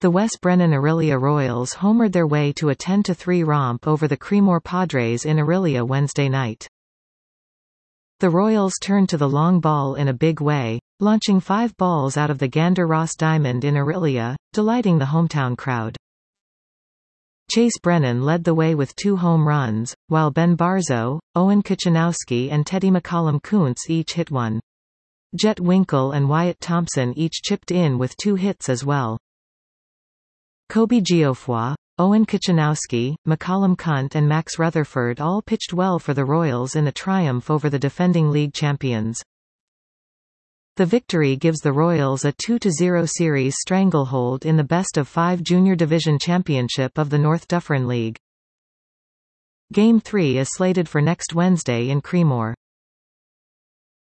The Wes Brennan Orillia Royals homered their way to a 10-3 romp over the Creemore Padres in Orillia Wednesday night. The Royals turned to the long ball in a big way, launching 5 balls out of the Gander Ross Diamond in Orillia, delighting the hometown crowd. Chase Brennan led the way with 2 home runs, while Ben Barzo, Owen Kochanowski and Teddy McCollum Kuntz each hit 1. Jet Winkle and Wyatt Thompson each chipped in with 2 hits as well. Kobe Geoffroy, Owen Kochanowski, McCollum Kuntz and Max Rutherford all pitched well for the Royals in the triumph over the defending league champions. The victory gives the Royals a 2-0 series stranglehold in the best-of-5 Junior Division Championship of the North Dufferin League. Game 3 is slated for next Wednesday in Creemore.